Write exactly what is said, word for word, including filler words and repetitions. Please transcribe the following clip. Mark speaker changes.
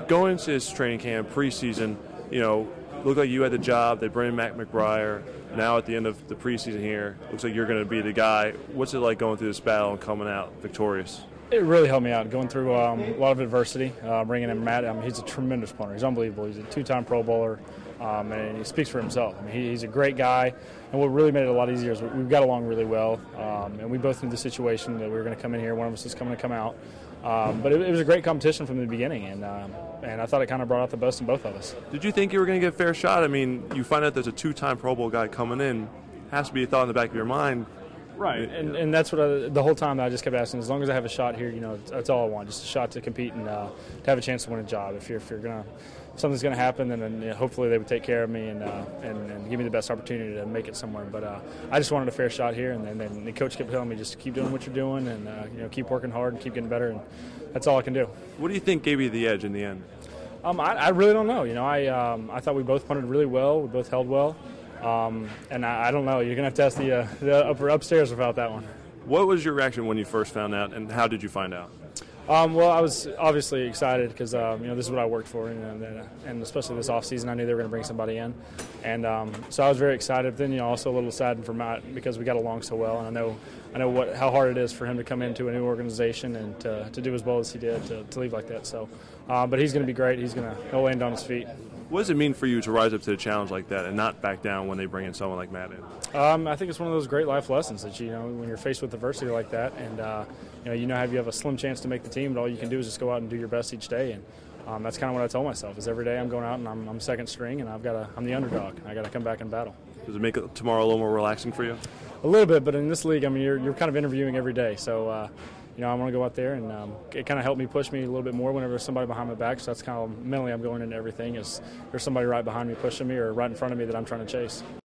Speaker 1: going into this training camp, preseason, you know, looked like you had the job. They bring in Matt McBriar. Now at the end of the preseason here, looks like you're going to be the guy. What's it like going through this battle and coming out victorious?
Speaker 2: It really helped me out, going through um, a lot of adversity, uh, bringing in Matt. I mean, he's a tremendous punter. He's unbelievable. He's a two-time Pro Bowler, um, and he speaks for himself. I mean, he, he's a great guy, and what really made it a lot easier is we got along really well, um, and we both knew the situation that we were going to come in here. One of us was coming to come out. Um, but it, it was a great competition from the beginning, and um, and I thought it kind of brought out the best in both of us.
Speaker 1: Did you think you were going to get a fair shot? I mean, you find out there's a two-time Pro Bowl guy coming in. Has to be a thought in the back of your mind.
Speaker 2: Right, and, and that's what I, the whole time I just kept asking. As long as I have a shot here, you know, that's all I want. Just a shot to compete and uh, to have a chance to win a job. If you're if you're gonna if something's gonna happen, then, then you know, hopefully they would take care of me and, uh, and and give me the best opportunity to make it somewhere. But uh, I just wanted a fair shot here, and then, then the coach kept telling me just keep doing what you're doing and uh, you know keep working hard and keep getting better, and that's all I can do.
Speaker 1: What do you think gave you the edge in the end?
Speaker 2: Um, I, I really don't know. You know, I um, I thought we both punted really well. We both held well. Um, and I, I don't know. You're going to have to ask the, uh, the upper upstairs about that one.
Speaker 1: What was your reaction when you first found out, and how did you find out?
Speaker 2: Um, well, I was obviously excited because um, you know this is what I worked for, and, and, and especially this offseason, I knew they were going to bring somebody in, and um, so I was very excited. But then, you know, also a little saddened for Matt because we got along so well, and I know I know what how hard it is for him to come into a new organization and to, to do as well as he did to, to leave like that. So, uh, but he's going to be great. He's going to he'll land on his feet.
Speaker 1: What does it mean for you to rise up to the challenge like that and not back down when they bring in someone like Matt in?
Speaker 2: Um, I think it's one of those great life lessons that, you know, when you're faced with adversity like that, and uh, you know, you know how you have a slim chance to make the team, but all you can do is just go out and do your best each day. And um, that's kind of what I told myself: is every day I'm going out and I'm, I'm second string, and I've got to, I'm the underdog. I got to come back and battle.
Speaker 1: Does it make it tomorrow a little more relaxing for you?
Speaker 2: A little bit, but in this league, I mean, you're you're kind of interviewing every day, so. Uh, You know, I want to go out there, and um, it kind of helped me push me a little bit more whenever there's somebody behind my back. So that's kind of mentally I'm going into everything is there's somebody right behind me pushing me or right in front of me that I'm trying to chase.